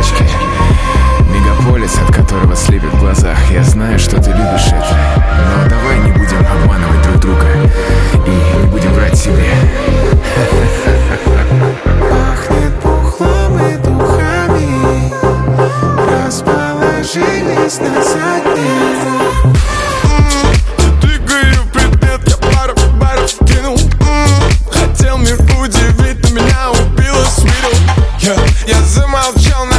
тачке. Мегаполис, от которого слепят в глазах. Я знаю, что ты любишь это, но давай не будем обманывать друг друга и не будем врать себе. Пахнет пухлом и духами, расположились на заднем. Двигаю предмет, я пару кинул. Хотел мир удивить, но меня убило с виду. Я замолчал на